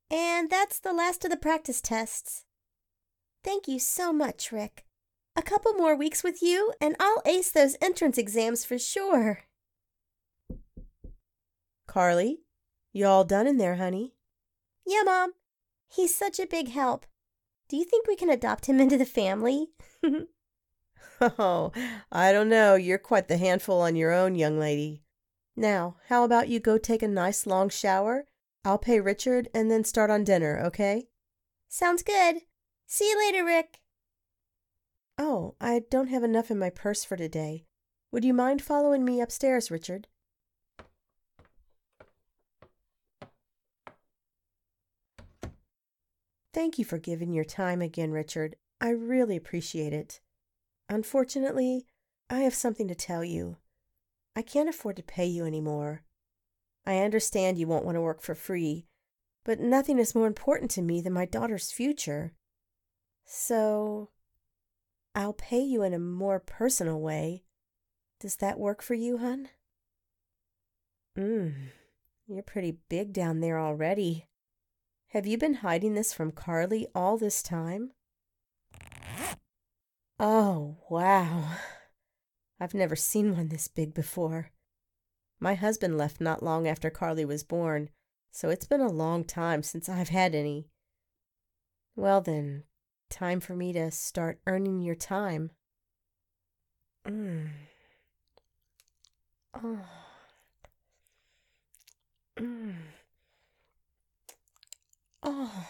And that's the last of the practice tests. Thank you so much, Rick. A couple more weeks with you, and I'll ace those entrance exams for sure. Carly, you all done in there, honey? Yeah, Mom. He's such a big help. Do you think we can adopt him into the family? Oh, I don't know. You're quite the handful on your own, young lady. Now, how about you go take a nice long shower? I'll pay Richard and then start on dinner, okay? Sounds good. See you later, Rick. Oh, I don't have enough in my purse for today. Would you mind following me upstairs, Richard? Thank you for giving your time again, Richard. I really appreciate it. Unfortunately, I have something to tell you. I can't afford to pay you anymore. I understand you won't want to work for free, but nothing is more important to me than my daughter's future. So, I'll pay you in a more personal way. Does that work for you, hun? You're pretty big down there already. Have you been hiding this from Carly all this time? Oh, wow. I've never seen one this big before. My husband left not long after Carly was born, so it's been a long time since I've had any. Well then, time for me to start earning your time. Oh. Oh.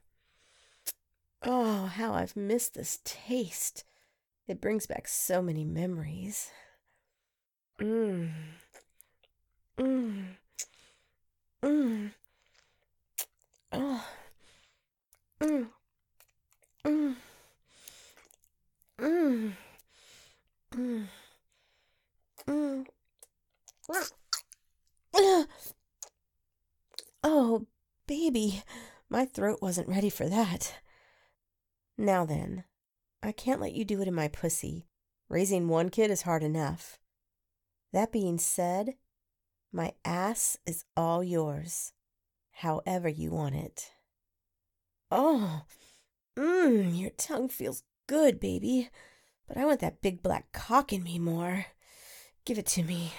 Oh, how I've missed this taste. It brings back so many memories. Mmm. Mmm. Mmm. Oh. Mmm. Mmm. Mmm. Mmm. Mmm. Oh, baby, my throat wasn't ready for that. Now then, I can't let you do it in my pussy. Raising one kid is hard enough. That being said, my ass is all yours, however you want it. Oh, your tongue feels good, baby, but I want that big black cock in me more. Give it to me.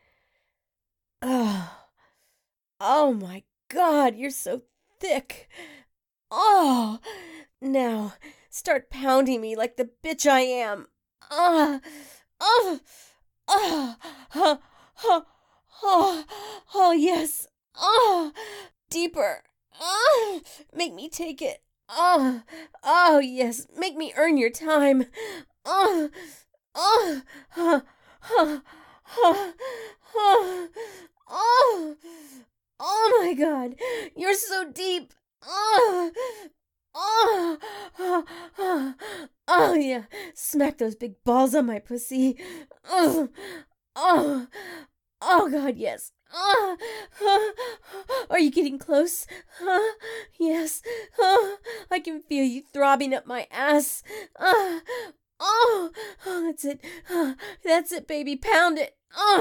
Oh my God, you're so thick. Oh, now start pounding me like the bitch I am. Ah, oh, oh, oh, oh, oh, oh, yes. Oh, deeper. Oh, make me take it. Oh, oh, yes. Make me earn your time. Oh, oh, oh, oh, oh, oh, oh, oh my God. You're so deep. Oh, oh, oh, oh, oh, yeah. Smack those big balls on my pussy. Oh, oh, oh, God, yes. Oh, oh, are you getting close? Yes. Oh, I can feel you throbbing up my ass. Oh, oh, that's it. That's it, baby. Pound it.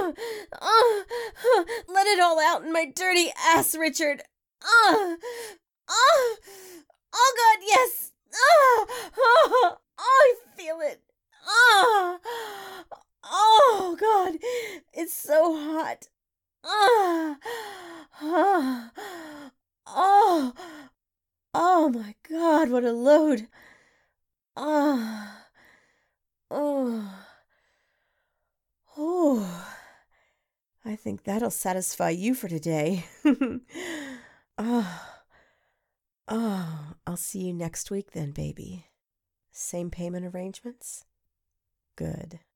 Let it all out in my dirty ass, Richard. Oh, oh, oh, God, yes. I feel it. Oh, God, it's so hot. Oh, oh my God, what a load. Ah, oh, oh, I think that'll satisfy you for today. Oh, oh, I'll see you next week then, baby. Same payment arrangements? Good.